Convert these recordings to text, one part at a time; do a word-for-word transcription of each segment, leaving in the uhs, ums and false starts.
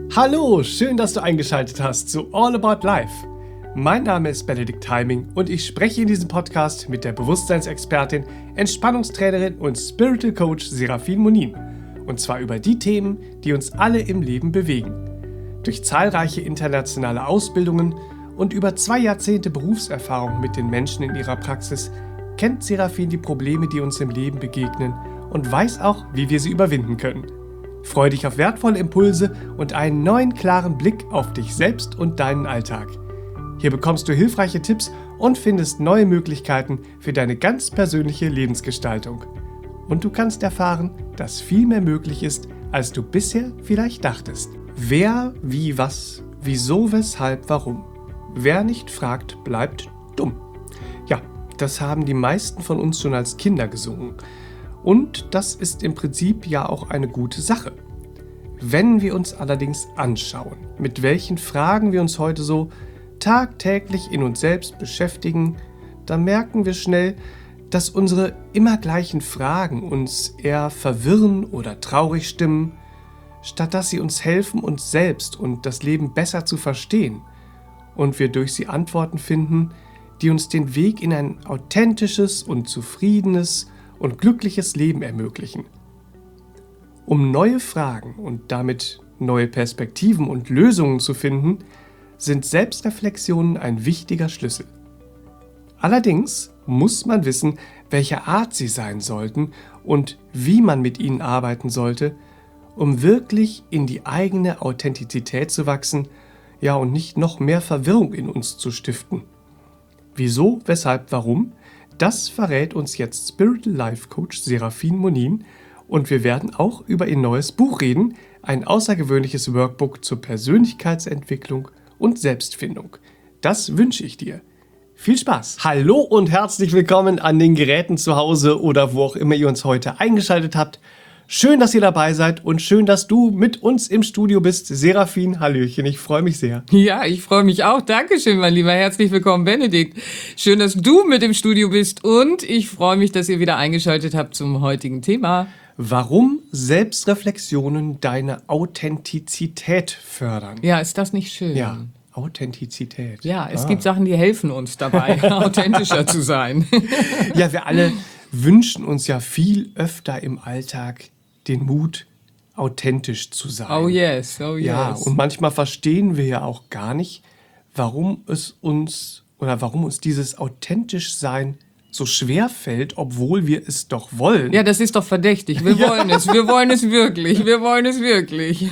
Hallo, schön, dass du eingeschaltet hast zu All About Life. Mein Name ist Benedikt Heiming und ich spreche in diesem Podcast mit der Bewusstseinsexpertin, Entspannungstrainerin und Spiritual Coach Serafin Monin. Und zwar über die Themen, die uns alle im Leben bewegen. Durch zahlreiche internationale Ausbildungen und über zwei Jahrzehnte Berufserfahrung mit den Menschen in ihrer Praxis kennt Serafin die Probleme, die uns im Leben begegnen und weiß auch, wie wir sie überwinden können. Freue dich auf wertvolle Impulse und einen neuen klaren Blick auf dich selbst und deinen Alltag. Hier bekommst du hilfreiche Tipps und findest neue Möglichkeiten für deine ganz persönliche Lebensgestaltung. Und du kannst erfahren, dass viel mehr möglich ist, als du bisher vielleicht dachtest. Wer, wie, was, wieso, weshalb, warum. Wer nicht fragt, bleibt dumm. Ja, das haben die meisten von uns schon als Kinder gesungen. Und das ist im Prinzip ja auch eine gute Sache. Wenn wir uns allerdings anschauen, mit welchen Fragen wir uns heute so tagtäglich in uns selbst beschäftigen, dann merken wir schnell, dass unsere immer gleichen Fragen uns eher verwirren oder traurig stimmen, statt dass sie uns helfen, uns selbst und das Leben besser zu verstehen und wir durch sie Antworten finden, die uns den Weg in ein authentisches und zufriedenes und glückliches Leben ermöglichen. Um neue Fragen und damit neue Perspektiven und Lösungen zu finden, sind Selbstreflexionen ein wichtiger Schlüssel. Allerdings muss man wissen, welcher Art sie sein sollten und wie man mit ihnen arbeiten sollte, um wirklich in die eigene Authentizität zu wachsen, ja und nicht noch mehr Verwirrung in uns zu stiften. Wieso, weshalb, warum? Das verrät uns jetzt Spiritual Life Coach Serafin Monin und wir werden auch über ihr neues Buch reden, ein außergewöhnliches Workbook zur Persönlichkeitsentwicklung und Selbstfindung. Das wünsche ich dir. Viel Spaß! Hallo und herzlich willkommen an den Geräten zu Hause oder wo auch immer ihr uns heute eingeschaltet habt. Schön, dass ihr dabei seid und schön, dass du mit uns im Studio bist. Serafin, hallöchen, ich freue mich sehr. Ja, ich freue mich auch. Dankeschön, mein Lieber. Herzlich willkommen, Benedikt. Schön, dass du mit im Studio bist und ich freue mich, dass ihr wieder eingeschaltet habt zum heutigen Thema. Warum Selbstreflexionen deine Authentizität fördern? Ja, ist das nicht schön? Ja, Authentizität. Ja, es ah. gibt Sachen, die helfen uns dabei, authentischer zu sein. Ja, wir alle wünschen uns ja viel öfter im Alltag den Mut, authentisch zu sein. Oh yes, oh yes. Ja, und manchmal verstehen wir ja auch gar nicht, warum es uns oder warum uns dieses authentisch sein so schwer fällt, obwohl wir es doch wollen. Ja, das ist doch verdächtig. Wir Ja. wollen es, wir wollen es wirklich, wir wollen es wirklich.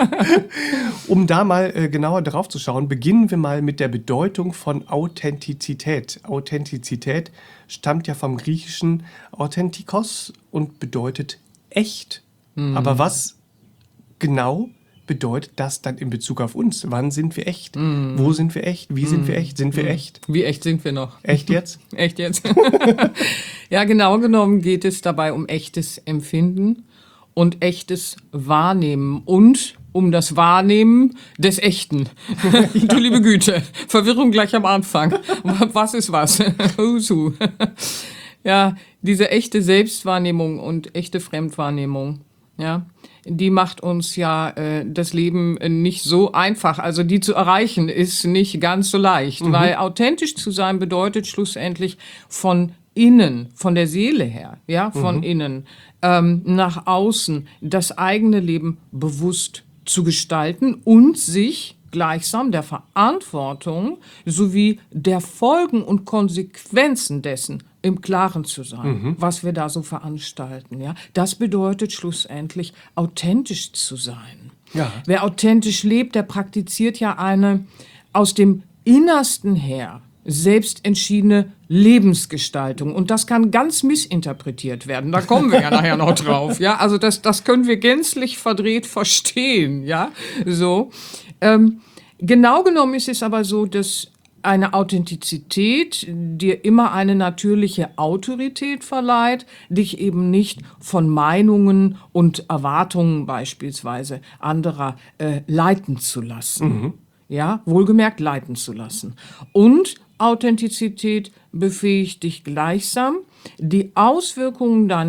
Um da mal äh, genauer drauf zu schauen, beginnen wir mal mit der Bedeutung von Authentizität. Authentizität stammt ja vom griechischen Authentikos und bedeutet echt. Mhm. Aber was genau bedeutet das dann in Bezug auf uns? Wann sind wir echt? Mhm. Wo sind wir echt? Wie sind mhm. wir echt? Sind wir echt? Wie echt sind wir noch? Echt jetzt? Echt jetzt? Ja, genau genommen geht es dabei um echtes Empfinden und echtes Wahrnehmen und um das Wahrnehmen des Echten. Du liebe Güte, Verwirrung gleich am Anfang. Was ist was? Who's Ja, diese echte Selbstwahrnehmung und echte Fremdwahrnehmung, ja, die macht uns ja äh, das Leben nicht so einfach. Also die zu erreichen ist nicht ganz so leicht, mhm. weil authentisch zu sein bedeutet schlussendlich von innen, von der Seele her, ja, von mhm. innen ähm, nach außen das eigene Leben bewusst zu gestalten und sich gleichsam der Verantwortung sowie der Folgen und Konsequenzen dessen im Klaren zu sein, mhm. was wir da so veranstalten. Ja? Das bedeutet schlussendlich, authentisch zu sein. Ja. Wer authentisch lebt, der praktiziert ja eine aus dem Innersten her selbst entschiedene Lebensgestaltung. Und das kann ganz missinterpretiert werden. Da kommen wir ja nachher noch drauf. Ja? Also das, das können wir gänzlich verdreht verstehen. Ja? So. Ähm, genau genommen ist es aber so, dass eine Authentizität dir immer eine natürliche Autorität verleiht, dich eben nicht von Meinungen und Erwartungen beispielsweise anderer äh, leiten zu lassen. Mhm. Ja, wohlgemerkt leiten zu lassen. Und Authentizität befähigt dich gleichsam, die Auswirkungen deines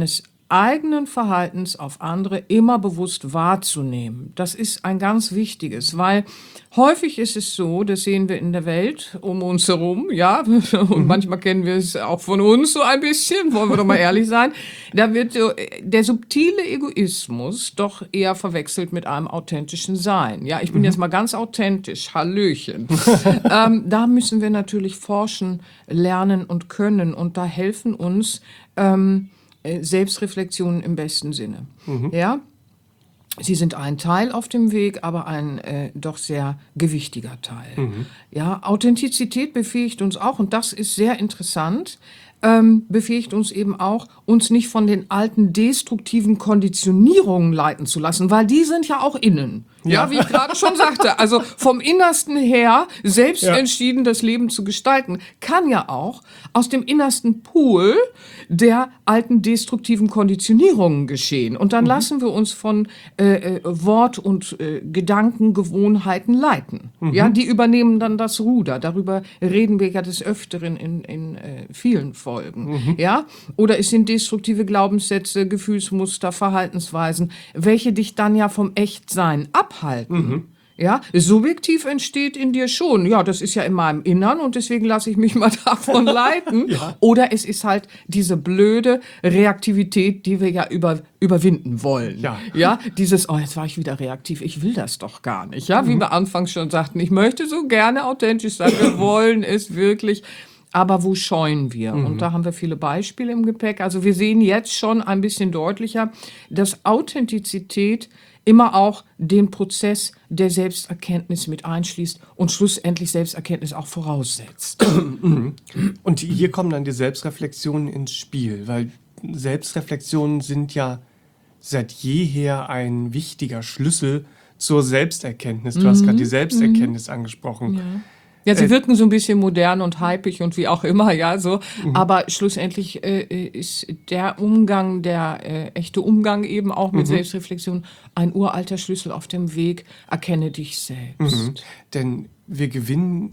eigenen Verhaltens auf andere immer bewusst wahrzunehmen. Das ist ein ganz wichtiges, weil häufig ist es so, das sehen wir in der Welt um uns herum, ja, und mhm. manchmal kennen wir es auch von uns so ein bisschen, wollen wir doch mal ehrlich sein, da wird so der subtile Egoismus doch eher verwechselt mit einem authentischen Sein. Ja, ich bin mhm. jetzt mal ganz authentisch, Hallöchen. ähm, da müssen wir natürlich forschen, lernen und können und da helfen uns ähm, Selbstreflexion im besten Sinne. Mhm. Ja? Sie sind ein Teil auf dem Weg, aber ein äh, doch sehr gewichtiger Teil. Mhm. Ja? Authentizität befähigt uns auch, und das ist sehr interessant, ähm, befähigt uns eben auch, uns nicht von den alten destruktiven Konditionierungen leiten zu lassen, weil die sind ja auch innen. Ja, ja wie ich gerade schon sagte, also vom Innersten her selbst ja. entschieden, das Leben zu gestalten, kann ja auch aus dem innersten Pool der alten destruktiven Konditionierungen geschehen. Und dann mhm. lassen wir uns von äh, Wort- und äh, Gedankengewohnheiten leiten. Mhm. Ja, die übernehmen dann das Ruder. Darüber reden wir ja des Öfteren in, in äh, vielen Folgen. Mhm. Ja? Oder es sind destruktive Glaubenssätze, Gefühlsmuster, Verhaltensweisen, welche dich dann ja vom Echtsein abhalten. Mhm. Ja, subjektiv entsteht in dir schon, ja, das ist ja in meinem Innern und deswegen lasse ich mich mal davon leiten. Ja. Oder es ist halt diese blöde Reaktivität, die wir ja über, überwinden wollen. Ja. Ja, dieses, oh, jetzt war ich wieder reaktiv, ich will das doch gar nicht. Ja, mhm. wie wir anfangs schon sagten, ich möchte so gerne authentisch sein, wir wollen es wirklich. Aber wo scheuen wir? Mhm. Und da haben wir viele Beispiele im Gepäck. Also wir sehen jetzt schon ein bisschen deutlicher, dass Authentizität immer auch den Prozess der Selbsterkenntnis mit einschließt und schlussendlich Selbsterkenntnis auch voraussetzt. Und hier kommen dann die Selbstreflexionen ins Spiel, weil Selbstreflexionen sind ja seit jeher ein wichtiger Schlüssel zur Selbsterkenntnis. Du mhm. hast gerade die Selbsterkenntnis mhm. angesprochen. Ja. Ja, sie wirken so ein bisschen modern und hypig und wie auch immer, ja, so. Mhm. Aber schlussendlich äh, ist der Umgang, der äh, echte Umgang eben auch mit mhm. Selbstreflexion ein uralter Schlüssel auf dem Weg, erkenne dich selbst. Mhm. Denn wir gewinnen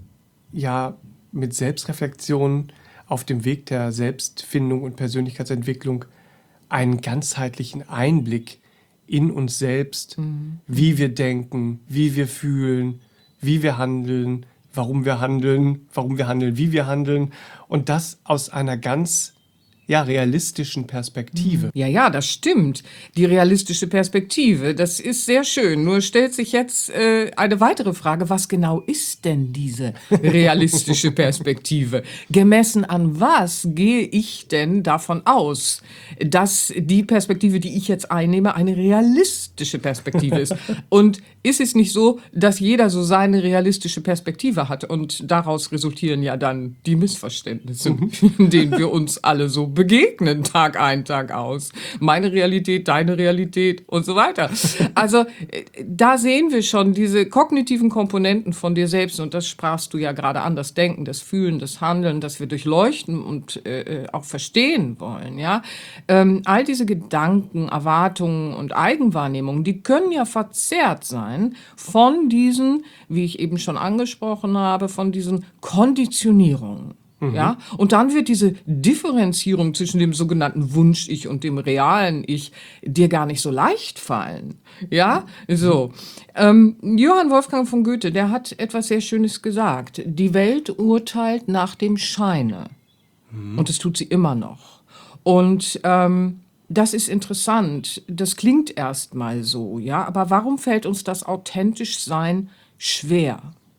ja mit Selbstreflexion auf dem Weg der Selbstfindung und Persönlichkeitsentwicklung einen ganzheitlichen Einblick in uns selbst, mhm. wie wir denken, wie wir fühlen, wie wir handeln, warum wir handeln, warum wir handeln, wie wir handeln und das aus einer ganz ja, realistischen Perspektive. Ja, ja, das stimmt. Die realistische Perspektive, das ist sehr schön. Nur stellt sich jetzt äh, eine weitere Frage, was genau ist denn diese realistische Perspektive? Gemessen an was gehe ich denn davon aus, dass die Perspektive, die ich jetzt einnehme, eine realistische Perspektive ist? Und ist es nicht so, dass jeder so seine realistische Perspektive hat und daraus resultieren ja dann die Missverständnisse, mhm. in denen wir uns alle so begegnen, Tag ein, Tag aus. Meine Realität, deine Realität und so weiter. Also da sehen wir schon diese kognitiven Komponenten von dir selbst und das sprachst du ja gerade an, das Denken, das Fühlen, das Handeln, das wir durchleuchten und äh, auch verstehen wollen. Ja? Ähm, all diese Gedanken, Erwartungen und Eigenwahrnehmungen, die können ja verzerrt sein von diesen, wie ich eben schon angesprochen habe, von diesen Konditionierungen. Mhm. Ja? Und dann wird diese Differenzierung zwischen dem sogenannten Wunsch-Ich und dem realen Ich dir gar nicht so leicht fallen. Ja, so. Ähm, Johann Wolfgang von Goethe, der hat etwas sehr Schönes gesagt. Die Welt urteilt nach dem Scheine. Mhm. Und das tut sie immer noch. Und ähm, das ist interessant. Das klingt erstmal so, ja. Aber warum fällt uns das authentisch Sein schwer?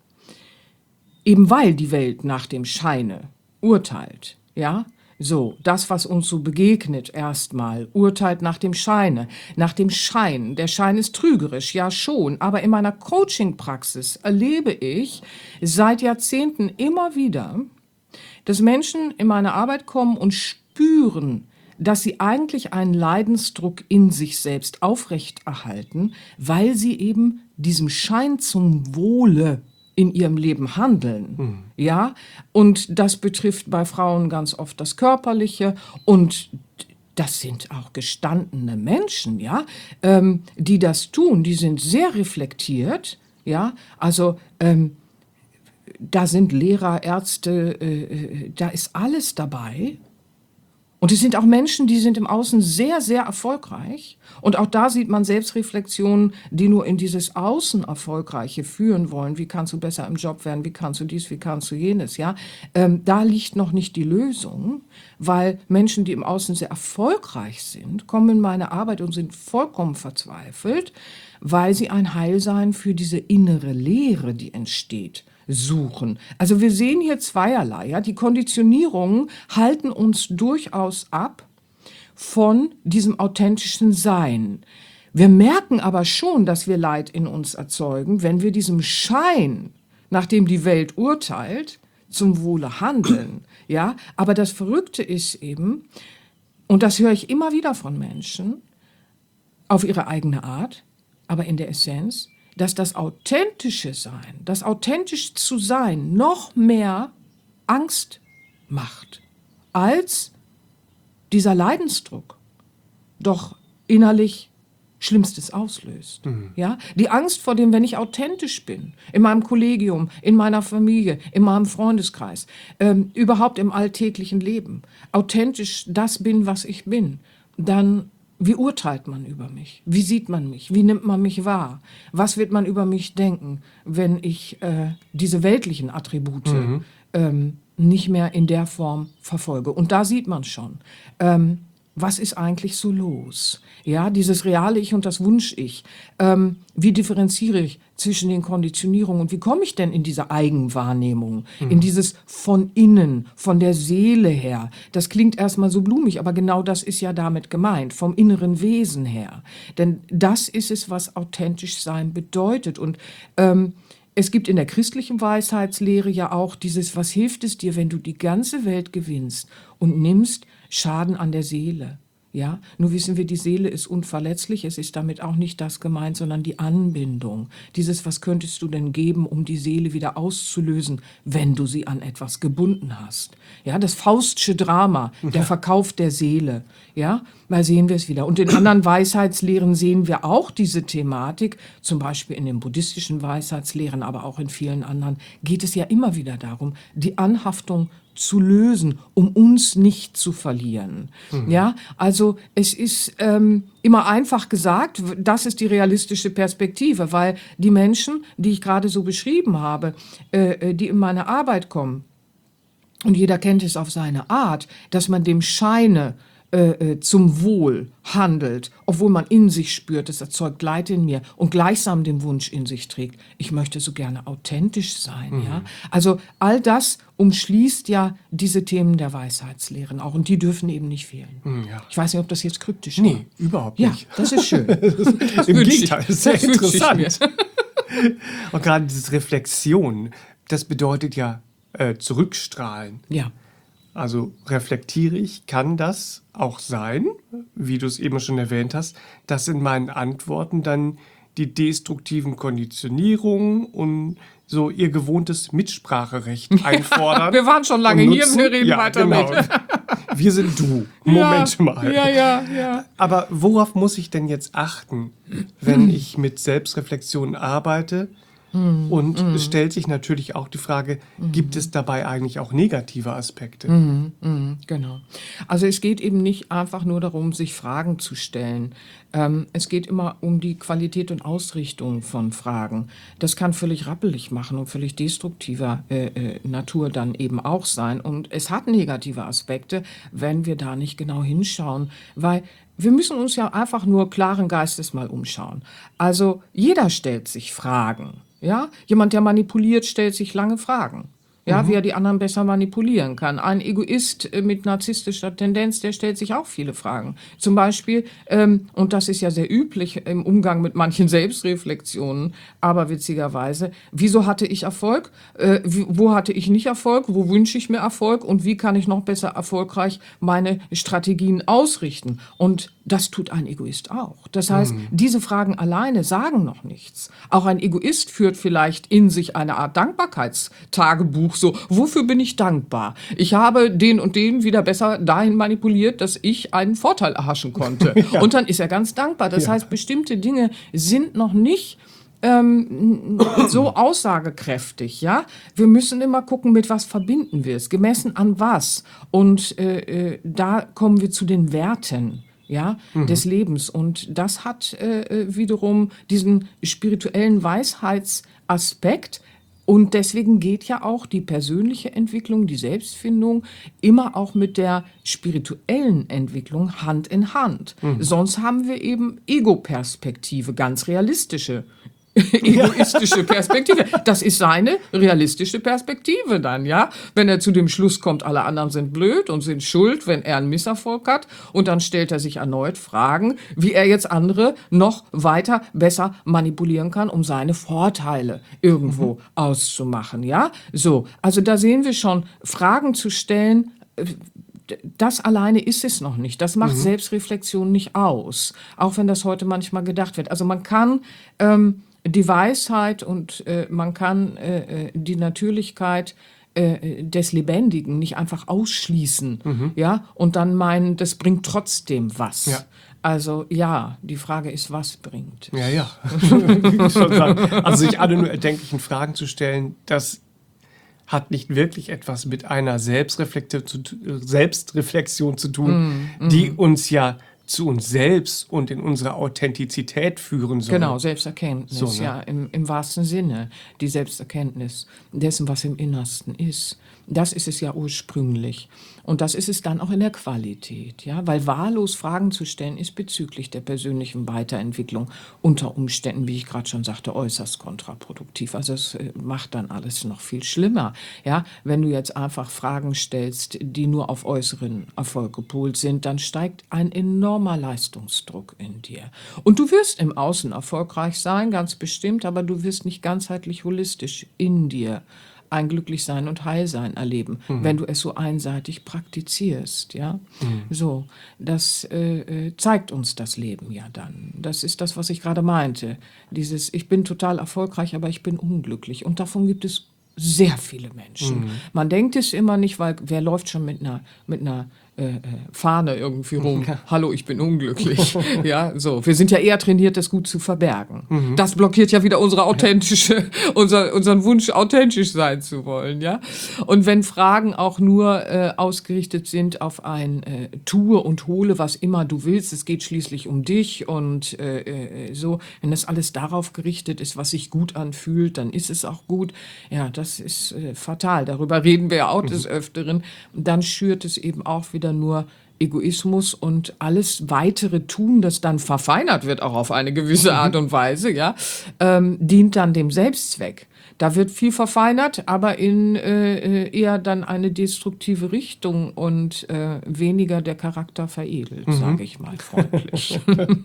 Eben weil die Welt nach dem Scheine urteilt, ja. So, das, was uns so begegnet erstmal, urteilt nach dem Scheine, nach dem Schein. Der Schein ist trügerisch, ja schon, aber in meiner Coaching-Praxis erlebe ich seit Jahrzehnten immer wieder, dass Menschen in meine Arbeit kommen und spüren, dass sie eigentlich einen Leidensdruck in sich selbst aufrechterhalten, weil sie eben diesem Schein zum Wohle in ihrem Leben handeln, mhm. ja, und das betrifft bei Frauen ganz oft das Körperliche und das sind auch gestandene Menschen, ja, ähm, die das tun, die sind sehr reflektiert, ja, also ähm, da sind Lehrer, Ärzte, äh, da ist alles dabei Und es sind auch Menschen, die sind im Außen sehr, sehr erfolgreich. Und auch da sieht man Selbstreflexionen, die nur in dieses Außen Erfolgreiche führen wollen. Wie kannst du besser im Job werden? Wie kannst du dies? Wie kannst du jenes? Ja, ähm, da liegt noch nicht die Lösung, weil Menschen, die im Außen sehr erfolgreich sind, kommen in meine Arbeit und sind vollkommen verzweifelt, weil sie ein Heilsein für diese innere Leere, die entsteht, suchen. Also wir sehen hier zweierlei. Ja? Die Konditionierungen halten uns durchaus ab von diesem authentischen Sein. Wir merken aber schon, dass wir Leid in uns erzeugen, wenn wir diesem Schein, nach dem die Welt urteilt, zum Wohle handeln. Ja? Aber das Verrückte ist eben, und das höre ich immer wieder von Menschen, auf ihre eigene Art, aber in der Essenz, dass das authentische Sein, das authentisch zu sein, noch mehr Angst macht, als dieser Leidensdruck doch innerlich Schlimmstes auslöst. Mhm. Ja? Die Angst vor dem, wenn ich authentisch bin, in meinem Kollegium, in meiner Familie, in meinem Freundeskreis, ähm, überhaupt im alltäglichen Leben, authentisch das bin, was ich bin, dann wie urteilt man über mich? Wie sieht man mich? Wie nimmt man mich wahr? Was wird man über mich denken, wenn ich äh, diese weltlichen Attribute mhm. ähm, nicht mehr in der Form verfolge? Und da sieht man schon, ähm, was ist eigentlich so los? Ja, dieses reale Ich und das Wunsch-Ich. Ähm, wie differenziere ich zwischen den Konditionierungen und wie komme ich denn in diese Eigenwahrnehmung, mhm. in dieses von innen, von der Seele her? Das klingt erstmal so blumig, aber genau das ist ja damit gemeint, vom inneren Wesen her. Denn das ist es, was authentisch sein bedeutet. Und ähm, es gibt in der christlichen Weisheitslehre ja auch dieses, was hilft es dir, wenn du die ganze Welt gewinnst und nimmst Schaden an der Seele. Ja, nur wissen wir, die Seele ist unverletzlich. Es ist damit auch nicht das gemeint, sondern die Anbindung. Dieses, was könntest du denn geben, um die Seele wieder auszulösen, wenn du sie an etwas gebunden hast? Ja, das Faustsche Drama, der Verkauf der Seele. Ja, mal sehen wir es wieder. Und in anderen Weisheitslehren sehen wir auch diese Thematik. Zum Beispiel in den buddhistischen Weisheitslehren, aber auch in vielen anderen geht es ja immer wieder darum, die Anhaftung zu lösen, um uns nicht zu verlieren. Mhm. Ja, also es ist ähm, immer einfach gesagt, das ist die realistische Perspektive, weil die Menschen, die ich gerade so beschrieben habe, äh, die in meine Arbeit kommen, und jeder kennt es auf seine Art, dass man dem Scheine äh, zum Wohl handelt, obwohl man in sich spürt, es erzeugt Leid in mir und gleichsam den Wunsch in sich trägt, ich möchte so gerne authentisch sein. Mhm. Ja? Also all das umschließt ja diese Themen der Weisheitslehren auch und die dürfen eben nicht fehlen. Mhm, ja. Ich weiß nicht, ob das jetzt kryptisch ist. Nee, war. Überhaupt nicht. Ja, das ist schön. Das Im Gegenteil, das ist sehr interessant. Und gerade diese Reflexion, das bedeutet ja äh, zurückstrahlen. Ja. Also reflektiere ich, kann das auch sein, wie du es eben schon erwähnt hast, dass in meinen Antworten dann die destruktiven Konditionierungen und so ihr gewohntes Mitspracherecht einfordern. Wir waren schon lange hier, wir reden ja, weiter genau. mit. Wir sind du. Moment ja, mal. Ja, ja, ja. Aber worauf muss ich denn jetzt achten, wenn ich mit Selbstreflexion arbeite? Und mm. es stellt sich natürlich auch die Frage, mm. gibt es dabei eigentlich auch negative Aspekte? Mm, mm, genau. Also es geht eben nicht einfach nur darum, sich Fragen zu stellen. Ähm, es geht immer um die Qualität und Ausrichtung von Fragen. Das kann völlig rappelig machen und völlig destruktiver äh, äh, Natur dann eben auch sein. Und es hat negative Aspekte, wenn wir da nicht genau hinschauen, weil wir müssen uns ja einfach nur klaren Geistes mal umschauen. Also jeder stellt sich Fragen. Ja? Jemand, der manipuliert, stellt sich lange Fragen. Ja, mhm. wie er die anderen besser manipulieren kann. Ein Egoist äh, mit narzisstischer Tendenz, der stellt sich auch viele Fragen. Zum Beispiel, ähm, und das ist ja sehr üblich im Umgang mit manchen Selbstreflexionen, aber witzigerweise, wieso hatte ich Erfolg? Äh, wie, wo hatte ich nicht Erfolg? Wo wünsche ich mir Erfolg? Und wie kann ich noch besser erfolgreich meine Strategien ausrichten? Und das tut ein Egoist auch. Das heißt, mhm. diese Fragen alleine sagen noch nichts. Auch ein Egoist führt vielleicht in sich eine Art Dankbarkeitstagebuch. So, wofür bin ich dankbar? Ich habe den und den wieder besser dahin manipuliert, dass ich einen Vorteil erhaschen konnte. Ja. Und dann ist er ganz dankbar. Das ja. heißt, bestimmte Dinge sind noch nicht ähm, so aussagekräftig, ja. Wir müssen immer gucken, mit was verbinden wir es, gemessen an was. Und äh, äh, da kommen wir zu den Werten, ja, mhm. des Lebens. Und das hat äh, wiederum diesen spirituellen Weisheitsaspekt. Und deswegen geht ja auch die persönliche Entwicklung, die Selbstfindung immer auch mit der spirituellen Entwicklung Hand in Hand. Mhm. Sonst haben wir eben Ego-Perspektive, ganz realistische, egoistische Perspektive. Das ist seine realistische Perspektive dann, ja. Wenn er zu dem Schluss kommt, alle anderen sind blöd und sind schuld, wenn er einen Misserfolg hat. Und dann stellt er sich erneut Fragen, wie er jetzt andere noch weiter besser manipulieren kann, um seine Vorteile irgendwo mhm. auszumachen, ja. So, also da sehen wir schon, Fragen zu stellen, das alleine ist es noch nicht. Das macht mhm. Selbstreflexion nicht aus. Auch wenn das heute manchmal gedacht wird. Also man kann ähm, die Weisheit und äh, man kann äh, die Natürlichkeit äh, des Lebendigen nicht einfach ausschließen, mhm. ja, und dann meinen, das bringt trotzdem was. Ja. Also ja, die Frage ist, was bringt. Ja, ja. Wie ich schon sagen. Also sich alle nur erdenklichen Fragen zu stellen, das hat nicht wirklich etwas mit einer Selbstreflexion zu, Selbstreflexion zu tun, mm, mm. die uns ja zu uns selbst und in unsere Authentizität führen soll. Genau, Selbsterkenntnis, so, ne? Ja, im, im wahrsten Sinne. Die Selbsterkenntnis dessen, was im Innersten ist. Das ist es ja ursprünglich. Und das ist es dann auch in der Qualität, ja, weil wahllos Fragen zu stellen ist bezüglich der persönlichen Weiterentwicklung unter Umständen, wie ich gerade schon sagte, äußerst kontraproduktiv. Also es macht dann alles noch viel schlimmer, ja. Wenn du jetzt einfach Fragen stellst, die nur auf äußeren Erfolg gepolt sind, dann steigt ein enormer Leistungsdruck in dir. Und du wirst im Außen erfolgreich sein, ganz bestimmt, aber du wirst nicht ganzheitlich holistisch in dir ein Glücklichsein und Heilsein erleben, mhm. wenn du es so einseitig praktizierst, ja. Mhm. So, das äh, zeigt uns das Leben ja dann. Das ist das, was ich gerade meinte. Dieses, ich bin total erfolgreich, aber ich bin unglücklich. Und davon gibt es sehr viele Menschen. Mhm. Man denkt es immer nicht, weil wer läuft schon mit einer, mit einer äh, Fahne irgendwie rum. Ja. Hallo, ich bin unglücklich. Ja, so. Wir sind ja eher trainiert, das gut zu verbergen. Mhm. Das blockiert ja wieder unsere authentische, unser, unseren Wunsch, authentisch sein zu wollen. Ja. Und wenn Fragen auch nur äh, ausgerichtet sind auf ein äh, Tue und hole, was immer du willst, es geht schließlich um dich und äh, so, wenn das alles darauf gerichtet ist, was sich gut anfühlt, dann ist es auch gut. Ja, das ist äh, fatal. Darüber reden wir ja auch mhm. des Öfteren. Dann schürt es eben auch wieder nur Egoismus und alles weitere Tun, das dann verfeinert wird, auch auf eine gewisse Art und Weise, ja, ähm, dient dann dem Selbstzweck. Da wird viel verfeinert, aber in äh, eher dann eine destruktive Richtung und äh, weniger der Charakter veredelt, mhm. sage ich mal freundlich.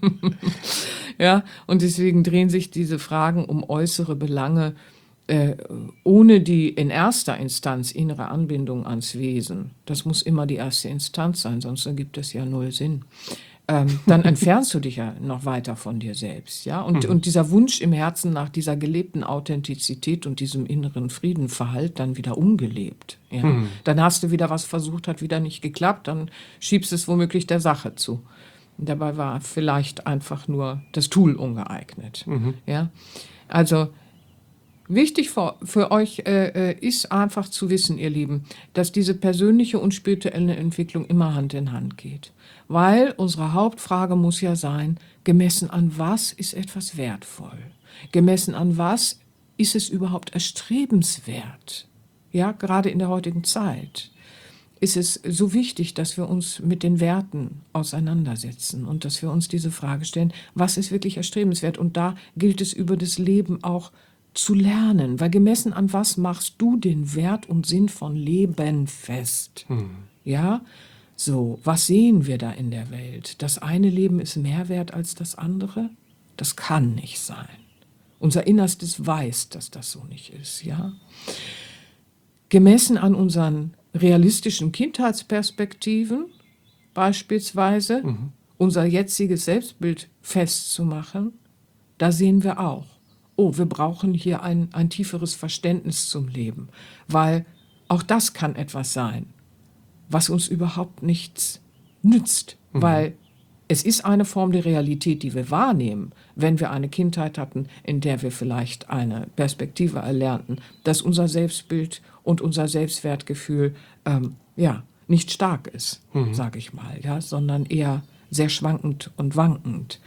Ja, und deswegen drehen sich diese Fragen um äußere Belange, Äh, ohne die in erster Instanz innere Anbindung ans Wesen. Das muss immer die erste Instanz sein, sonst ergibt es ja null Sinn. Ähm, dann entfernst du dich ja noch weiter von dir selbst. Ja? Und, mhm. und dieser Wunsch im Herzen nach dieser gelebten Authentizität und diesem inneren Frieden verhallt dann wieder ungelebt. Ja? Mhm. Dann hast du wieder was versucht, hat wieder nicht geklappt, dann schiebst es womöglich der Sache zu. Dabei war vielleicht einfach nur das Tool ungeeignet. Mhm. Ja? Also wichtig für, für euch äh, ist einfach zu wissen, ihr Lieben, dass diese persönliche und spirituelle Entwicklung immer Hand in Hand geht. Weil unsere Hauptfrage muss ja sein, gemessen an was ist etwas wertvoll? Gemessen an was ist es überhaupt erstrebenswert? Ja, gerade in der heutigen Zeit ist es so wichtig, dass wir uns mit den Werten auseinandersetzen und dass wir uns diese Frage stellen, was ist wirklich erstrebenswert? Und da gilt es über das Leben auch zu lernen, weil gemessen an was machst du den Wert und Sinn von Leben fest? Hm. Ja, so, was sehen wir da in der Welt? Das eine Leben ist mehr wert als das andere? Das kann nicht sein. Unser Innerstes weiß, dass das so nicht ist, ja. Gemessen an unseren realistischen Kindheitsperspektiven, beispielsweise, mhm. unser jetziges Selbstbild festzumachen, da sehen wir auch, oh, wir brauchen hier ein, ein tieferes Verständnis zum Leben, weil auch das kann etwas sein, was uns überhaupt nichts nützt, mhm. weil es ist eine Form der Realität, die wir wahrnehmen, wenn wir eine Kindheit hatten, in der wir vielleicht eine Perspektive erlernten, dass unser Selbstbild und unser Selbstwertgefühl ähm, ja, nicht stark ist, mhm. sage ich mal, ja, sondern eher sehr schwankend und wankend.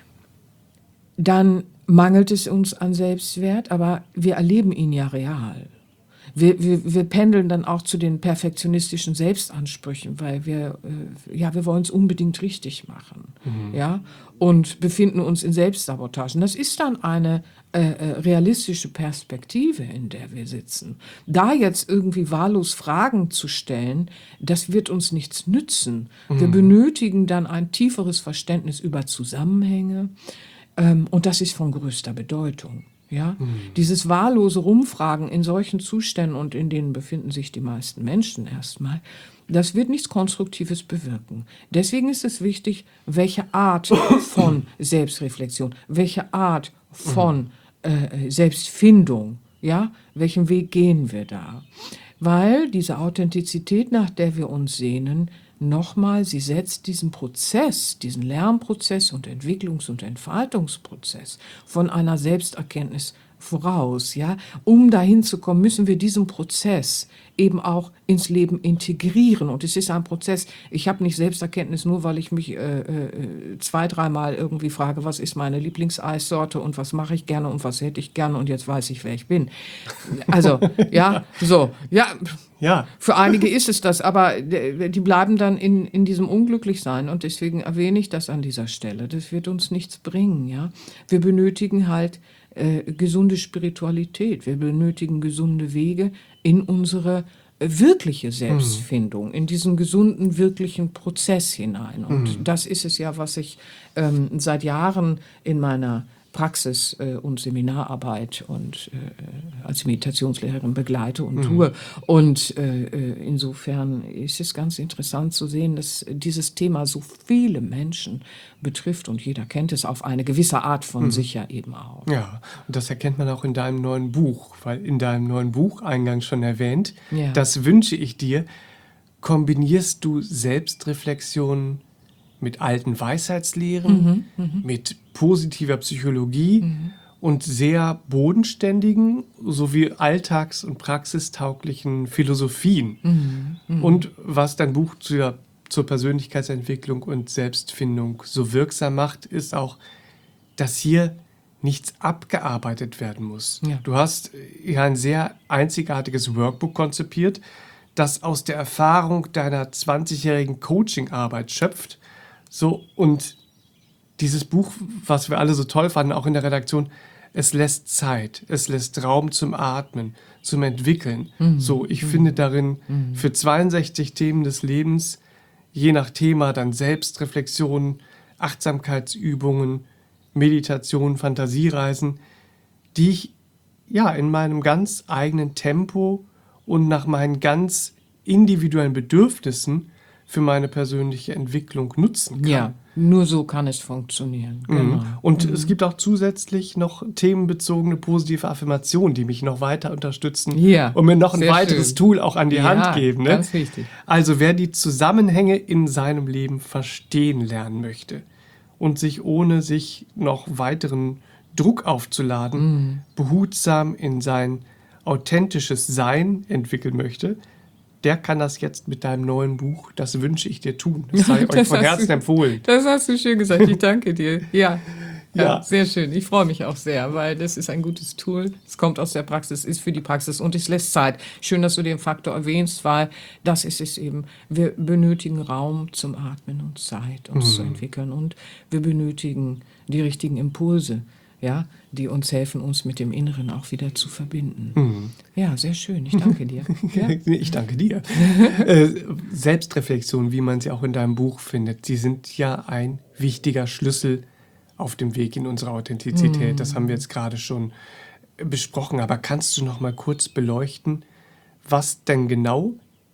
Dann mangelt es uns an Selbstwert, aber wir erleben ihn ja real. Wir, wir, wir pendeln dann auch zu den perfektionistischen Selbstansprüchen, weil wir, äh, ja, wir wollen es unbedingt richtig machen, mhm. ja, und befinden uns in Selbstsabotagen. Das ist dann eine äh, realistische Perspektive, in der wir sitzen. Da jetzt irgendwie wahllos Fragen zu stellen, das wird uns nichts nützen. Mhm. Wir benötigen dann ein tieferes Verständnis über Zusammenhänge, ähm, und das ist von größter Bedeutung. Ja, mhm. Dieses wahllose Rumfragen in solchen Zuständen, und in denen befinden sich die meisten Menschen erstmal, das wird nichts Konstruktives bewirken. Deswegen ist es wichtig, welche Art von Selbstreflexion, welche Art von äh, Selbstfindung, ja, welchen Weg gehen wir da? Weil diese Authentizität, nach der wir uns sehnen, nochmal, sie setzt diesen Prozess, diesen Lernprozess und Entwicklungs- und Entfaltungsprozess von einer Selbsterkenntnis voraus. Ja? Um dahin zu kommen, müssen wir diesen Prozess eben auch ins Leben integrieren. Und es ist ein Prozess, ich habe nicht Selbsterkenntnis nur, weil ich mich äh, äh, zwei, dreimal irgendwie frage, was ist meine Lieblingseissorte und was mache ich gerne und was hätte ich gerne und jetzt weiß ich, wer ich bin. Also, ja, so, ja, ja. Für einige ist es das, aber die bleiben dann in, in diesem Unglücklichsein und deswegen erwähne ich das an dieser Stelle. Das wird uns nichts bringen, ja. Wir benötigen halt äh, gesunde Spiritualität, wir benötigen gesunde Wege in unsere wirkliche Selbstfindung, mhm. in diesen gesunden, wirklichen Prozess hinein. Und mhm. das ist es ja, was ich ähm, seit Jahren in meiner Praxis äh, und Seminararbeit und äh, als Meditationslehrerin begleite und mhm. tue. Und äh, insofern ist es ganz interessant zu sehen, dass dieses Thema so viele Menschen betrifft und jeder kennt es auf eine gewisse Art von mhm. sich ja eben auch. Ja, und das erkennt man auch in deinem neuen Buch, weil in deinem neuen Buch, eingangs schon erwähnt, ja. Das wünsche ich dir, kombinierst du Selbstreflexion mit alten Weisheitslehren, mhm, mh. mit positiver Psychologie mhm. und sehr bodenständigen sowie alltags- und praxistauglichen Philosophien. Mhm, mh. Und was dein Buch zur, zur Persönlichkeitsentwicklung und Selbstfindung so wirksam macht, ist auch, dass hier nichts abgearbeitet werden muss. Ja. Du hast ja ein sehr einzigartiges Workbook konzipiert, das aus der Erfahrung deiner zwanzigjährigen Coaching-Arbeit schöpft. So, und dieses Buch, was wir alle so toll fanden, auch in der Redaktion, es lässt Zeit, es lässt Raum zum Atmen, zum Entwickeln. Mhm. So, ich mhm. finde darin mhm. für zweiundsechzig Themen des Lebens, je nach Thema dann Selbstreflexion, Achtsamkeitsübungen, Meditation, Fantasiereisen, die ich ja in meinem ganz eigenen Tempo und nach meinen ganz individuellen Bedürfnissen für meine persönliche Entwicklung nutzen kann. Ja, nur so kann es funktionieren. Mhm. Genau. Und mhm. es gibt auch zusätzlich noch themenbezogene positive Affirmationen, die mich noch weiter unterstützen ja, und mir noch ein weiteres schön. Tool auch an die ja, Hand geben. Ne? Ganz wichtig. Also wer die Zusammenhänge in seinem Leben verstehen lernen möchte und sich ohne sich noch weiteren Druck aufzuladen, mhm. behutsam in sein authentisches Sein entwickeln möchte, der kann das jetzt mit deinem neuen Buch, das wünsche ich dir, tun. Das sei euch von Herzen du, empfohlen. Das hast du schön gesagt, ich danke dir. Ja, ja, ja, sehr schön. Ich freue mich auch sehr, weil das ist ein gutes Tool. Es kommt aus der Praxis, ist für die Praxis und es lässt Zeit. Schön, dass du den Faktor erwähnst, weil das ist es eben. Wir benötigen Raum zum Atmen und Zeit, uns mhm. zu entwickeln und wir benötigen die richtigen Impulse, ja, die uns helfen, uns mit dem Inneren auch wieder zu verbinden. Mhm. Ja, sehr schön. Ich danke dir. Ja? Ich danke dir. äh, Selbstreflexion, wie man sie auch in deinem Buch findet, sie sind ja ein wichtiger Schlüssel auf dem Weg in unsere Authentizität. Mhm. Das haben wir jetzt gerade schon besprochen. Aber kannst du noch mal kurz beleuchten, was denn genau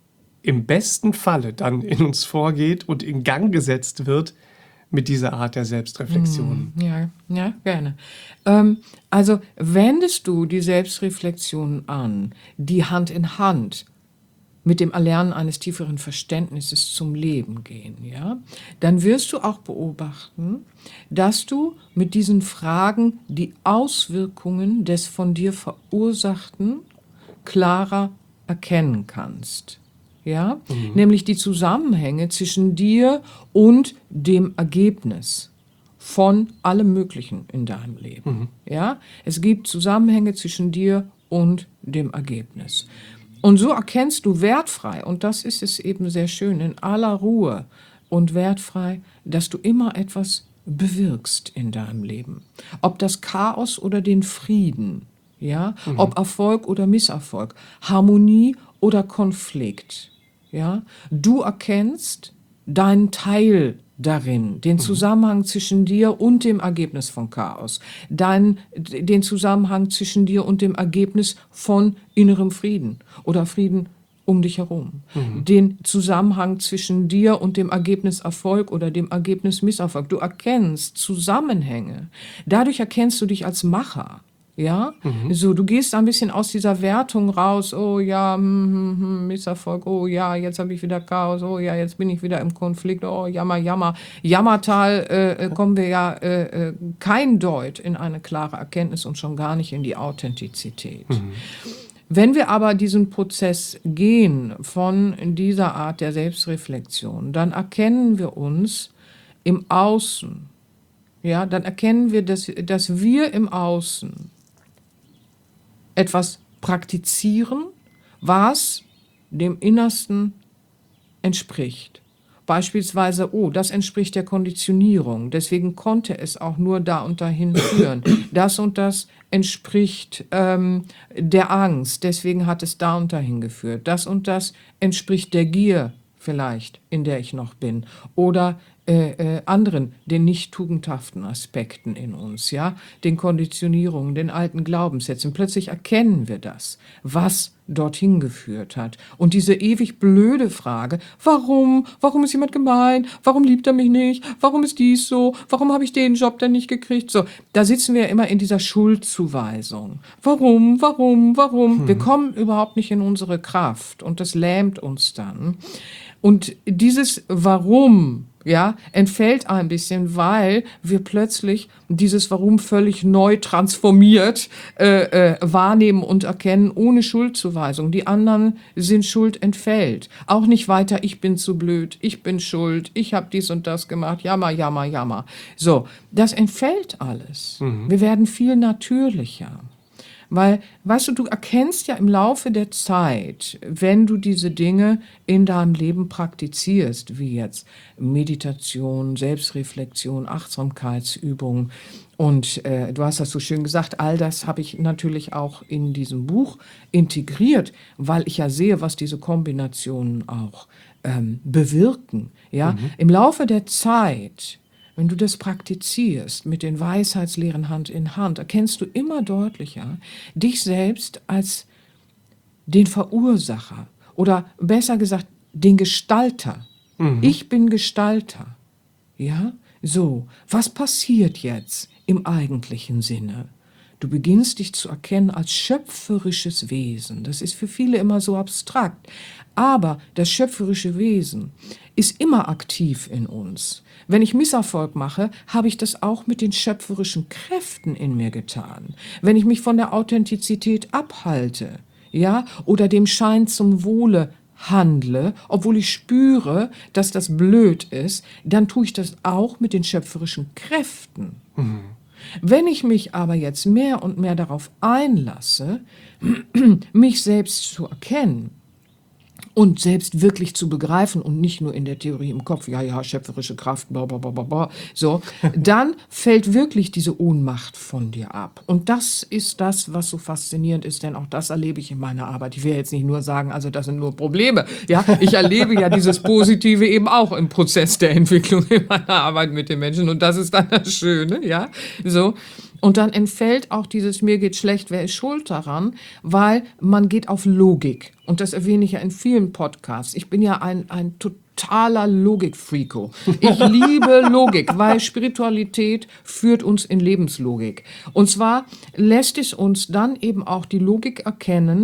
im besten Falle dann in uns vorgeht und in Gang gesetzt wird, mit dieser Art der Selbstreflexion? Ja, ja, gerne. Ähm, also wendest du die Selbstreflexion an, die Hand in Hand mit dem Erlernen eines tieferen Verständnisses zum Leben gehen, ja, dann wirst du auch beobachten, dass du mit diesen Fragen die Auswirkungen des von dir Verursachten klarer erkennen kannst. Ja? Mhm. Nämlich die Zusammenhänge zwischen dir und dem Ergebnis von allem Möglichen in deinem Leben. Mhm. Ja? Es gibt Zusammenhänge zwischen dir und dem Ergebnis. Und so erkennst du wertfrei, und das ist es eben sehr schön, in aller Ruhe und wertfrei, dass du immer etwas bewirkst in deinem Leben. Ob das Chaos oder den Frieden, ja, mhm. ob Erfolg oder Misserfolg, Harmonie oder Konflikt, ja, du erkennst deinen Teil darin, den Zusammenhang zwischen dir und dem Ergebnis von Chaos, dein, den Zusammenhang zwischen dir und dem Ergebnis von innerem Frieden oder Frieden um dich herum, mhm. den Zusammenhang zwischen dir und dem Ergebnis Erfolg oder dem Ergebnis Misserfolg. Du erkennst Zusammenhänge. Dadurch erkennst du dich als Macher. Ja, mhm. so, du gehst ein bisschen aus dieser Wertung raus, oh ja, hm, hm, hm, Misserfolg, oh ja, jetzt habe ich wieder Chaos, oh ja, jetzt bin ich wieder im Konflikt, oh jammer, jammer. Jammertal äh, kommen wir ja äh, kein Deut in eine klare Erkenntnis und schon gar nicht in die Authentizität. Mhm. Wenn wir aber diesen Prozess gehen von dieser Art der Selbstreflexion, dann erkennen wir uns im Außen, ja, dann erkennen wir, dass, dass wir im Außen etwas praktizieren, was dem Innersten entspricht. Beispielsweise, oh, das entspricht der Konditionierung, deswegen konnte es auch nur da und dahin führen. Das und das entspricht ähm, der Angst, deswegen hat es da und dahin geführt. Das und das entspricht der Gier vielleicht, in der ich noch bin. Oder Äh, äh, anderen, den nicht tugendhaften Aspekten in uns, ja, den Konditionierungen, den alten Glaubenssätzen. Plötzlich erkennen wir das, was dorthin geführt hat. Und diese ewig blöde Frage, warum, warum ist jemand gemein, warum liebt er mich nicht, warum ist dies so, warum habe ich den Job denn nicht gekriegt, so, da sitzen wir ja immer in dieser Schuldzuweisung. Warum, warum, warum? Hm. Wir kommen überhaupt nicht in unsere Kraft und das lähmt uns dann. Und dieses Warum, ja, entfällt ein bisschen, weil wir plötzlich dieses Warum völlig neu transformiert äh, äh, wahrnehmen und erkennen, ohne Schuldzuweisung. Die anderen sind Schuld entfällt. Auch nicht weiter, ich bin zu blöd, ich bin schuld, ich habe dies und das gemacht, jammer, jammer, jammer. So, das entfällt alles. Mhm. Wir werden viel natürlicher. Weil, weißt du, du erkennst ja im Laufe der Zeit, wenn du diese Dinge in deinem Leben praktizierst, wie jetzt Meditation, Selbstreflexion, Achtsamkeitsübungen. Und äh, du hast das so schön gesagt, all das habe ich natürlich auch in diesem Buch integriert, weil ich ja sehe, was diese Kombinationen auch ähm, bewirken. Ja? Mhm. Im Laufe der Zeit, wenn du das praktizierst mit den Weisheitslehren Hand in Hand, erkennst du immer deutlicher dich selbst als den Verursacher oder besser gesagt den Gestalter. Mhm. Ich bin Gestalter. Ja, so. Was passiert jetzt im eigentlichen Sinne? Du beginnst dich zu erkennen als schöpferisches Wesen. Das ist für viele immer so abstrakt. Aber das schöpferische Wesen ist immer aktiv in uns. Wenn ich Misserfolg mache, habe ich das auch mit den schöpferischen Kräften in mir getan. Wenn ich mich von der Authentizität abhalte, ja, oder dem Schein zum Wohle handle, obwohl ich spüre, dass das blöd ist, dann tue ich das auch mit den schöpferischen Kräften. Mhm. Wenn ich mich aber jetzt mehr und mehr darauf einlasse, mich selbst zu erkennen und selbst wirklich zu begreifen und nicht nur in der Theorie im Kopf, ja, ja, schöpferische Kraft, bla, bla, bla, bla, bla, so, dann fällt wirklich diese Ohnmacht von dir ab. Und das ist das, was so faszinierend ist, denn auch das erlebe ich in meiner Arbeit. Ich will jetzt nicht nur sagen, also das sind nur Probleme. Ja, ich erlebe ja dieses Positive eben auch im Prozess der Entwicklung in meiner Arbeit mit den Menschen und das ist dann das Schöne, ja, so. Und dann entfällt auch dieses mir geht schlecht, wer ist schuld daran, weil man geht auf Logik. Und das erwähne ich ja in vielen Podcasts. Ich bin ja ein, ein totaler Logik-Freako. Ich liebe Logik, weil Spiritualität führt uns in Lebenslogik. Und zwar lässt es uns dann eben auch die Logik erkennen,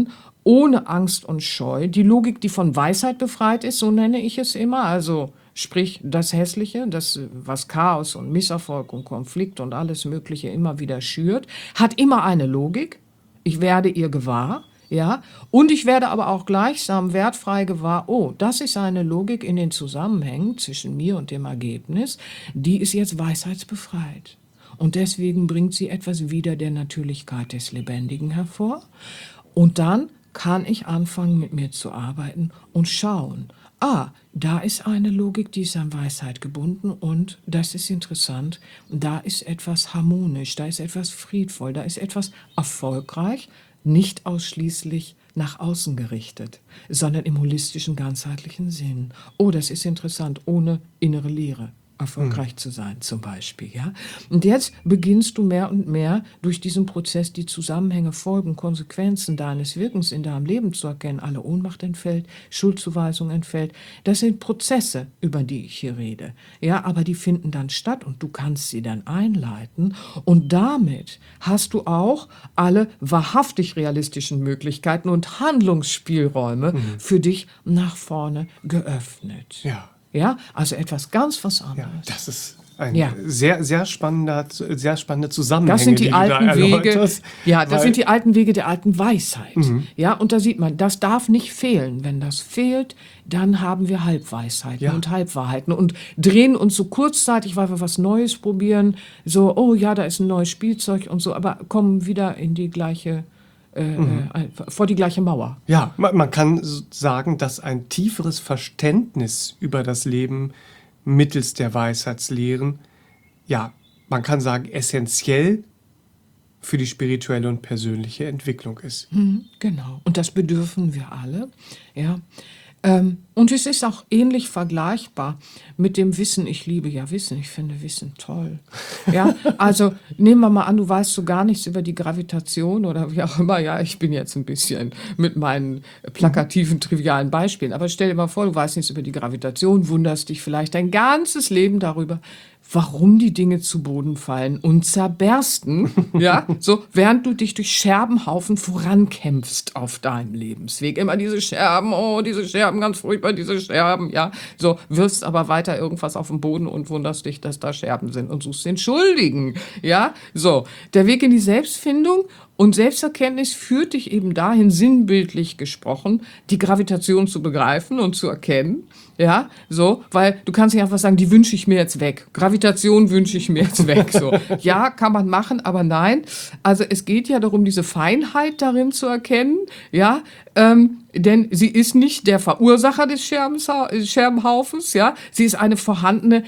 ohne Angst und Scheu. Die Logik, die von Weisheit befreit ist, so nenne ich es immer, also sprich das Hässliche, das, was Chaos und Misserfolg und Konflikt und alles Mögliche immer wieder schürt, hat immer eine Logik. Ich werde ihr gewahr, ja, und ich werde aber auch gleichsam wertfrei gewahr, oh, das ist eine Logik in den Zusammenhängen zwischen mir und dem Ergebnis, die ist jetzt weisheitsbefreit. Und deswegen bringt sie etwas wieder der Natürlichkeit des Lebendigen hervor. Und dann kann ich anfangen, mit mir zu arbeiten und schauen, ah, da ist eine Logik, die ist an Weisheit gebunden und das ist interessant, da ist etwas harmonisch, da ist etwas friedvoll, da ist etwas erfolgreich, nicht ausschließlich nach außen gerichtet, sondern im holistischen, ganzheitlichen Sinn. Oh, das ist interessant, ohne innere Leere erfolgreich mhm. zu sein, zum Beispiel. Ja? Und jetzt beginnst du mehr und mehr durch diesen Prozess die Zusammenhänge, Folgen, Konsequenzen deines Wirkens in deinem Leben zu erkennen. Alle Ohnmacht entfällt, Schuldzuweisung entfällt. Das sind Prozesse, über die ich hier rede. Ja, aber die finden dann statt und du kannst sie dann einleiten. Und damit hast du auch alle wahrhaftig realistischen Möglichkeiten und Handlungsspielräume mhm. für dich nach vorne geöffnet. Ja. Ja, also etwas ganz was anderes. Ja, das ist ein ja. sehr, sehr spannender, sehr spannende Zusammenhänge, das sind die, die alten du da Wege. Ja, das weil, sind die alten Wege der alten Weisheit. Mhm. Ja, und da sieht man, das darf nicht fehlen. Wenn das fehlt, dann haben wir Halbweisheiten ja. und Halbwahrheiten und drehen uns so kurzzeitig, weil wir was Neues probieren, so, oh ja, da ist ein neues Spielzeug und so, aber kommen wieder in die gleiche Äh, mhm. äh, vor die gleiche Mauer. Ja, man, man kann sagen, dass ein tieferes Verständnis über das Leben mittels der Weisheitslehren, ja, man kann sagen, essentiell für die spirituelle und persönliche Entwicklung ist. Mhm, genau. Und das bedürfen wir alle. Ja. Ähm, und es ist auch ähnlich vergleichbar mit dem Wissen. Ich liebe ja Wissen, ich finde Wissen toll. Ja, also nehmen wir mal an, du weißt so gar nichts über die Gravitation oder wie auch immer. Ja, ich bin jetzt ein bisschen mit meinen plakativen, trivialen Beispielen. Aber stell dir mal vor, du weißt nichts über die Gravitation, wunderst dich vielleicht dein ganzes Leben darüber, warum die Dinge zu Boden fallen und zerbersten, ja, so, während du dich durch Scherbenhaufen vorankämpfst auf deinem Lebensweg. Immer diese Scherben, oh, diese Scherben, ganz furchtbar, diese Scherben, ja, so, wirfst aber weiter irgendwas auf den Boden und wunderst dich, dass da Scherben sind und suchst den Schuldigen, ja, so. Der Weg in die Selbstfindung und Selbsterkenntnis führt dich eben dahin, sinnbildlich gesprochen, die Gravitation zu begreifen und zu erkennen. Ja, so, weil du kannst nicht einfach sagen, die wünsche ich mir jetzt weg. Gravitation wünsche ich mir jetzt weg. So. Ja, kann man machen, aber nein. Also es geht ja darum, diese Feinheit darin zu erkennen. Ja, ähm, denn sie ist nicht der Verursacher des Scherbenhaufens. Ja, sie ist eine vorhandene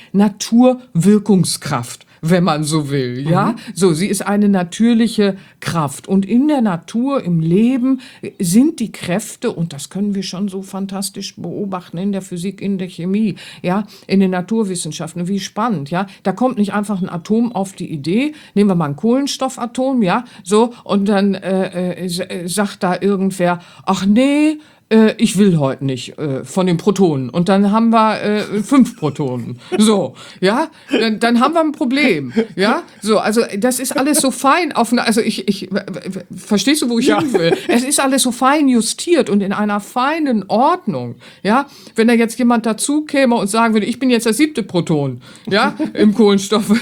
Naturwirkungskraft, wenn man so will, ja. Mhm. So, sie ist eine natürliche Kraft. Und in der Natur, im Leben sind die Kräfte, und das können wir schon so fantastisch beobachten in der Physik, in der Chemie, ja, in den Naturwissenschaften, wie spannend, ja. Da kommt nicht einfach ein Atom auf die Idee, nehmen wir mal ein Kohlenstoffatom, ja, so, und dann äh, äh, sagt da irgendwer, ach nee, ich will heute nicht äh, von den Protonen. Und dann haben wir äh, fünf Protonen. So, ja, dann, dann haben wir ein Problem. Ja, so, also das ist alles so fein auf eine, also ich, ich, verstehst du, wo ich ja. hin will? Es ist alles so fein justiert und in einer feinen Ordnung. Ja, wenn da jetzt jemand dazu käme und sagen würde, ich bin jetzt das siebte Proton, ja, im Kohlenstoff.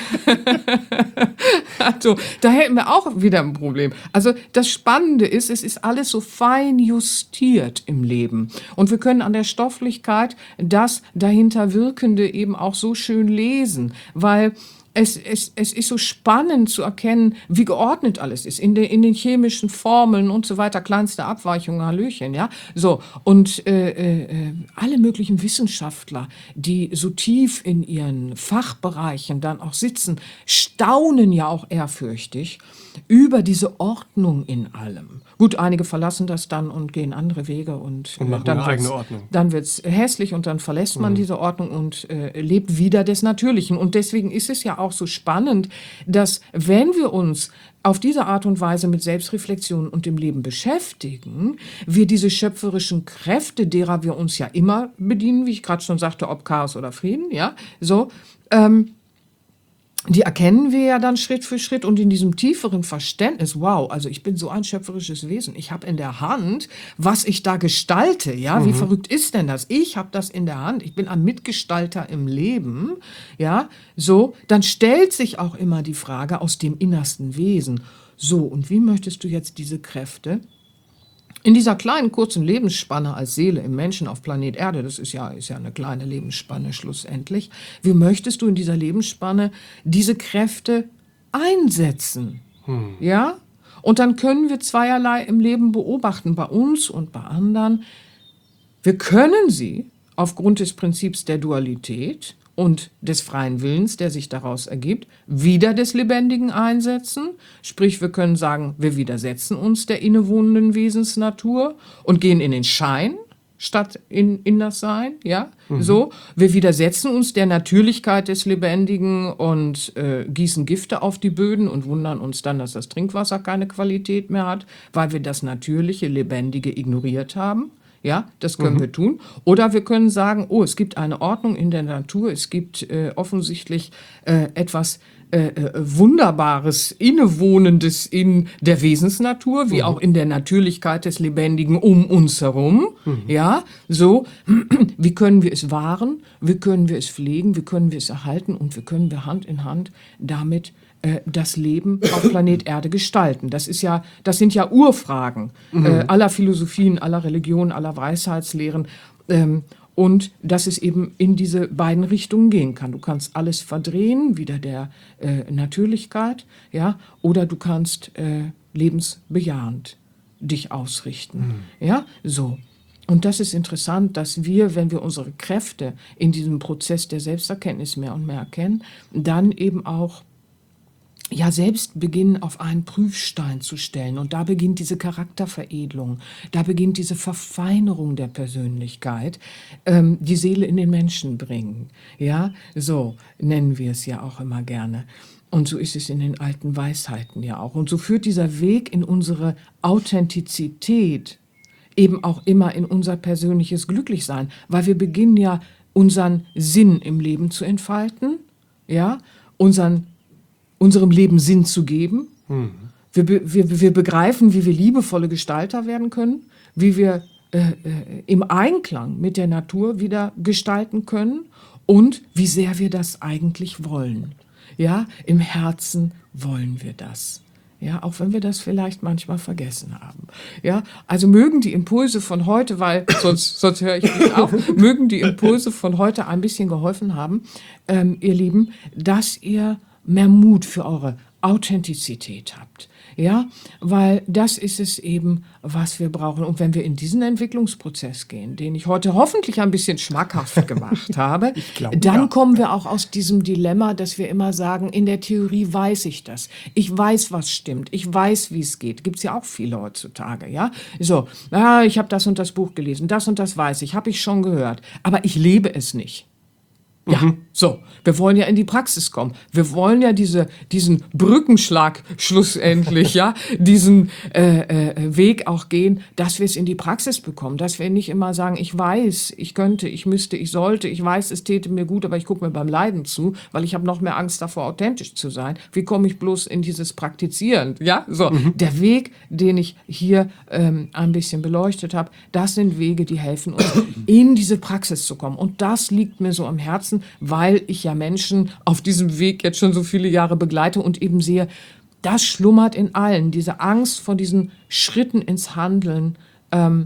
Also, da hätten wir auch wieder ein Problem. Also das Spannende ist, es ist alles so fein justiert im Leben. Und wir können an der Stofflichkeit das dahinter Wirkende eben auch so schön lesen, weil Es, es, es ist so spannend zu erkennen, wie geordnet alles ist, in, de, in den chemischen Formeln und so weiter, kleinste Abweichungen, Hallöchen, ja, so, und äh, äh, alle möglichen Wissenschaftler, die so tief in ihren Fachbereichen dann auch sitzen, staunen ja auch ehrfürchtig über diese Ordnung in allem. Gut, einige verlassen das dann und gehen andere Wege und, und machen äh, dann eine eigene Ordnung. Dann wird's hässlich und dann verlässt man mhm. diese Ordnung und äh, lebt wieder des Natürlichen. Und deswegen ist es ja auch so spannend, dass wenn wir uns auf diese Art und Weise mit Selbstreflexion und dem Leben beschäftigen, wir diese schöpferischen Kräfte, derer wir uns ja immer bedienen, wie ich gerade schon sagte, ob Chaos oder Frieden, ja, so, ähm, die erkennen wir ja dann Schritt für Schritt und in diesem tieferen Verständnis, wow, also ich bin so ein schöpferisches Wesen, ich habe in der Hand, was ich da gestalte, ja, mhm. wie verrückt ist denn das? Ich habe das in der Hand, ich bin ein Mitgestalter im Leben, ja, so, dann stellt sich auch immer die Frage aus dem innersten Wesen, so, und wie möchtest du jetzt diese Kräfte in dieser kleinen, kurzen Lebensspanne als Seele im Menschen auf Planet Erde, das ist ja, ist ja eine kleine Lebensspanne schlussendlich, wie möchtest du in dieser Lebensspanne diese Kräfte einsetzen? Hm. Ja? Und dann können wir zweierlei im Leben beobachten, bei uns und bei anderen. Wir können sie aufgrund des Prinzips der Dualität und des freien Willens, der sich daraus ergibt, wieder des Lebendigen einsetzen. Sprich, wir können sagen, wir widersetzen uns der innewohnenden Wesensnatur und gehen in den Schein statt in, in das Sein. Ja? Mhm. So. Wir widersetzen uns der Natürlichkeit des Lebendigen und äh, gießen Gifte auf die Böden und wundern uns dann, dass das Trinkwasser keine Qualität mehr hat, weil wir das natürliche, Lebendige ignoriert haben. Ja, das können mhm. wir tun. Oder wir können sagen, oh, es gibt eine Ordnung in der Natur, es gibt äh, offensichtlich äh, etwas äh, äh, Wunderbares, Innewohnendes in der Wesensnatur, wie mhm. auch in der Natürlichkeit des Lebendigen um uns herum. Mhm. Ja, so, wie können wir es wahren, wie können wir es pflegen, wie können wir es erhalten und wie können wir Hand in Hand damit das Leben auf Planet Erde gestalten. Das ist ja, das sind ja Urfragen mhm. äh, aller Philosophien, aller Religionen, aller Weisheitslehren. Ähm, und dass es eben in diese beiden Richtungen gehen kann. Du kannst alles verdrehen, wieder der äh, Natürlichkeit, ja, oder du kannst äh, lebensbejahend dich ausrichten. Mhm. Ja, so. Und das ist interessant, dass wir, wenn wir unsere Kräfte in diesem Prozess der Selbsterkenntnis mehr und mehr erkennen, dann eben auch ja selbst beginnen, auf einen Prüfstein zu stellen. Und da beginnt diese Charakterveredelung, da beginnt diese Verfeinerung der Persönlichkeit, ähm, die Seele in den Menschen bringen. Ja, so nennen wir es ja auch immer gerne. Und so ist es in den alten Weisheiten ja auch. Und so führt dieser Weg in unsere Authentizität eben auch immer in unser persönliches Glücklichsein, weil wir beginnen ja unseren Sinn im Leben zu entfalten, ja, unseren unserem Leben Sinn zu geben. Mhm. Wir, wir, wir begreifen, wie wir liebevolle Gestalter werden können, wie wir äh, äh, im Einklang mit der Natur wieder gestalten können und wie sehr wir das eigentlich wollen. Ja, im Herzen wollen wir das. Ja, auch wenn wir das vielleicht manchmal vergessen haben. Ja, also mögen die Impulse von heute, weil sonst, sonst höre ich nicht auf, mögen die Impulse von heute ein bisschen geholfen haben, ähm, ihr Lieben, dass ihr mehr Mut für eure Authentizität habt. Ja, weil das ist es eben, was wir brauchen. Und wenn wir in diesen Entwicklungsprozess gehen, den ich heute hoffentlich ein bisschen schmackhaft gemacht habe, glaub, dann ja. kommen wir auch aus diesem Dilemma, dass wir immer sagen, in der Theorie weiß ich das. Ich weiß, was stimmt. Ich weiß, wie es geht. Gibt's ja auch viele heutzutage, ja. So, ah, ich habe das und das Buch gelesen, das und das weiß ich, habe ich schon gehört. Aber ich lebe es nicht. Ja, mhm. so, wir wollen ja in die Praxis kommen. Wir wollen ja diese, diesen Brückenschlag schlussendlich, ja, diesen äh, äh, Weg auch gehen, dass wir es in die Praxis bekommen, dass wir nicht immer sagen, ich weiß, ich könnte, ich müsste, ich sollte, ich weiß, es täte mir gut, aber ich gucke mir beim Leiden zu, weil ich habe noch mehr Angst davor, authentisch zu sein. Wie komme ich bloß in dieses Praktizieren? Ja, so, mhm. der Weg, den ich hier ähm, ein bisschen beleuchtet habe, das sind Wege, die helfen uns, in diese Praxis zu kommen. Und das liegt mir so am Herzen, weil ich ja Menschen auf diesem Weg jetzt schon so viele Jahre begleite und eben sehe, das schlummert in allen, diese Angst vor diesen Schritten ins Handeln, ähm,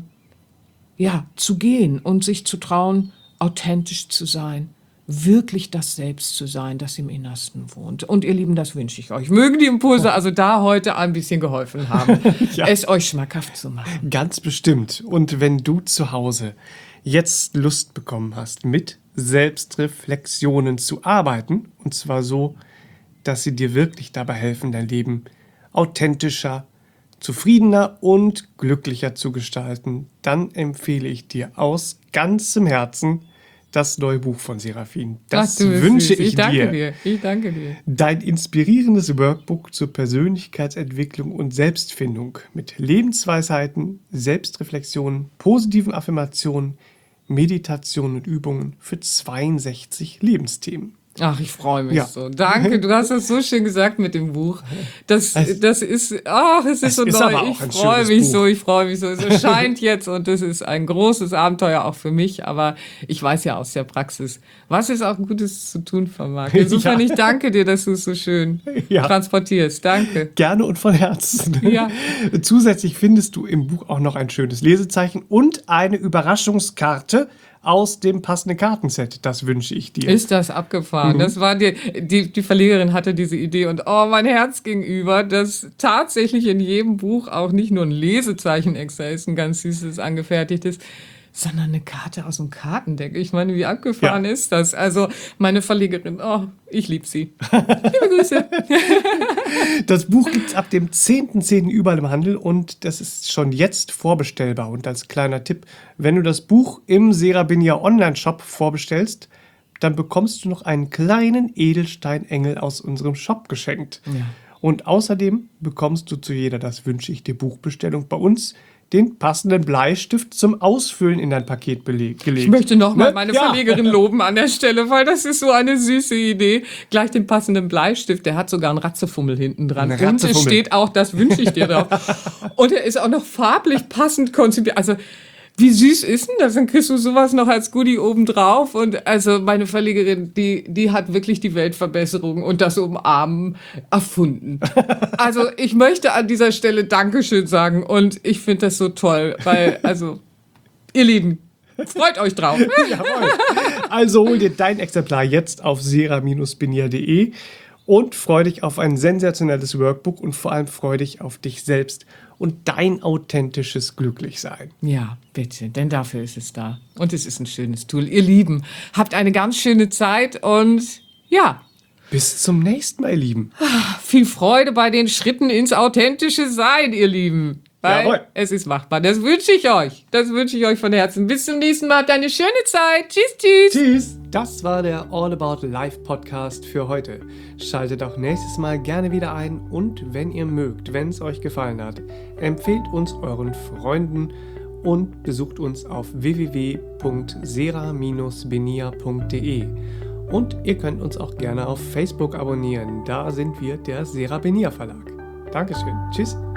ja, zu gehen und sich zu trauen, authentisch zu sein, wirklich das Selbst zu sein, das im Innersten wohnt. Und ihr Lieben, das wünsche ich euch. Mögen die Impulse also da heute ein bisschen geholfen haben, ja. es euch schmackhaft zu machen. Ganz bestimmt. Und wenn du zu Hause jetzt Lust bekommen hast, mit Selbstreflexionen zu arbeiten, und zwar so, dass sie dir wirklich dabei helfen, dein Leben authentischer, zufriedener und glücklicher zu gestalten, dann empfehle ich dir aus ganzem Herzen das neue Buch von Serafin. Das Ach, wünsche ich, ich danke dir. dir. Ich danke dir. Dein inspirierendes Workbook zur Persönlichkeitsentwicklung und Selbstfindung mit Lebensweisheiten, Selbstreflexionen, positiven Affirmationen, Meditation und Übungen für zweiundsechzig Lebensthemen. Ach, ich freue mich Ja. so. Danke, du hast das so schön gesagt mit dem Buch. Das, das ist, ach, es ist Es so ist neu. aber auch Ich ein freue schönes mich Buch. so, ich freue mich so. Es erscheint jetzt und das ist ein großes Abenteuer auch für mich, aber ich weiß ja aus der Praxis, was es auch Gutes zu tun vermag. Insofern, Ja. ich danke dir, dass du es so schön Ja. transportierst. Danke. Gerne und von Herzen. Ja. Zusätzlich findest du im Buch auch noch ein schönes Lesezeichen und eine Überraschungskarte aus dem passenden Kartenset. Das wünsche ich dir. Ist das abgefahren? Mhm. Das war die, die, die Verlegerin hatte diese Idee und oh, mein Herz ging über, dass tatsächlich in jedem Buch auch nicht nur ein Lesezeichen extra ist, ein ganz süßes angefertigtes, sondern eine Karte aus dem Kartendeck. Ich meine, wie abgefahren Ja. ist das? Also meine Verlegerin, oh, ich liebe sie. Liebe Grüße. Das Buch gibt es ab dem zehnten zehnten überall im Handel und das ist schon jetzt vorbestellbar. Und als kleiner Tipp, wenn du das Buch im Serabinia Online-Shop vorbestellst, dann bekommst du noch einen kleinen Edelsteinengel aus unserem Shop geschenkt. Ja. Und außerdem bekommst du zu jeder Das wünsche ich dir Buchbestellung bei uns den passenden Bleistift zum Ausfüllen in dein Paket beleg- gelegt. Ich möchte nochmal Ne? meine Ja. Verlegerin loben an der Stelle, weil das ist so eine süße Idee. Gleich den passenden Bleistift, der hat sogar einen Ratzefummel hinten dran. Ein Und es Ratzefummel. steht auch, das wünsche ich dir drauf. Und er ist auch noch farblich passend konzipiert. Also, wie süß ist denn das? Dann kriegst du sowas noch als Goodie obendrauf. Und also meine Verlegerin, die, die hat wirklich die Weltverbesserung und das Umarmen erfunden. Also ich möchte an dieser Stelle Dankeschön sagen und ich finde das so toll, weil, also, ihr Lieben, freut euch drauf. Jawohl. Also hol dir dein Exemplar jetzt auf sera Bindestrich benia Punkt de und freu dich auf ein sensationelles Workbook und vor allem freu dich auf dich selbst und dein authentisches Glücklichsein. Ja, bitte, denn dafür ist es da. Und es ist ein schönes Tool. Ihr Lieben, habt eine ganz schöne Zeit und ja, Bis zum nächsten Mal, ihr Lieben. viel Freude bei den Schritten ins authentische Sein, ihr Lieben. Weil Jawohl. es ist machbar. Das wünsche ich euch. Das wünsche ich euch von Herzen. Bis zum nächsten Mal. Habt eine schöne Zeit. Tschüss, tschüss. Tschüss. Das war der All About Life Podcast für heute. Schaltet auch nächstes Mal gerne wieder ein und wenn ihr mögt, wenn es euch gefallen hat, empfehlt uns euren Freunden und besucht uns auf w w w punkt sera Bindestrich benia punkt de. Und ihr könnt uns auch gerne auf Facebook abonnieren. Da sind wir der Sera Benia Verlag. Dankeschön. Tschüss.